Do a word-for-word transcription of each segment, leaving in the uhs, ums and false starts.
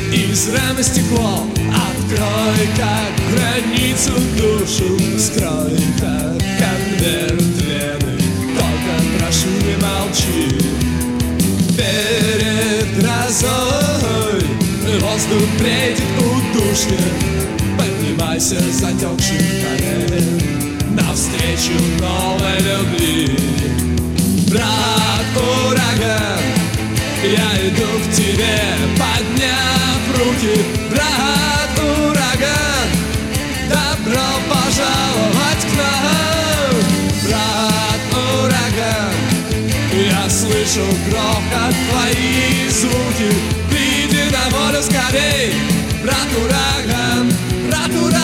из рамы стекло. Открой, как границу душу скрой, как конверт вены. Только прошу, не молчи. Перед грозой воздух бредит удушье. Поднимайся с затекших колен навстречу новой любви. Брат ураган, я иду к тебе, подняв руки. Брат ураган, добро пожаловать к нам. Брат ураган, я слышу грохот, твои звуки. Приди на волю скорей, брат ураган, брат ураган.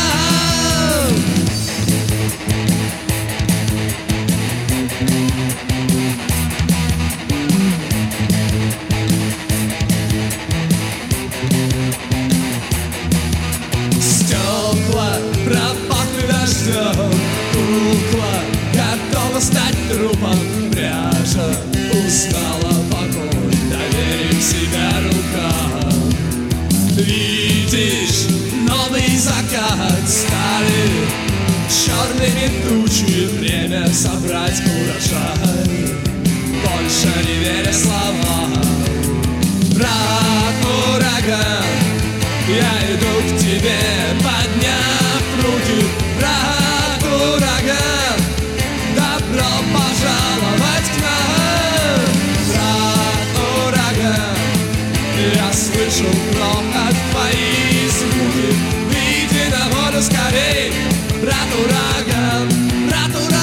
Стекла пропахли дождем, кукла готова стать трупом. Пряжа устала покой, доверим себя рукам. Видишь, новый закат, стали черными тучи. Время собрать урожай, больше не веря словам. Брат ураган, я иду к тебе, подняв руки. Брат ураган, добро пожаловать к нам. Брат ураган, я слышу грохот, твои звуки. Выйди на волю скорей, брат ураган, брат ураган.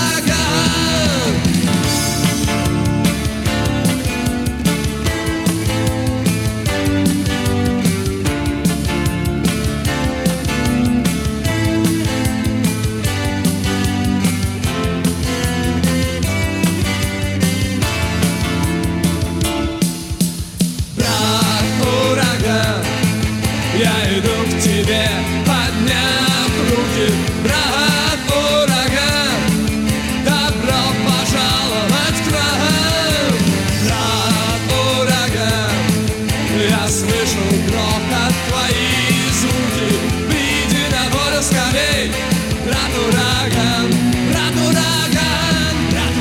Я иду к тебе, подняв руки. Брат ураган, добро пожаловать к нам. Брат ураган, я слышу грохот, твои звуки. Выйди на волю скорей, брат ураган, брат ураган, брат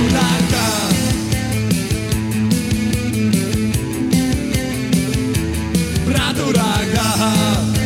ураган. Брат ураган.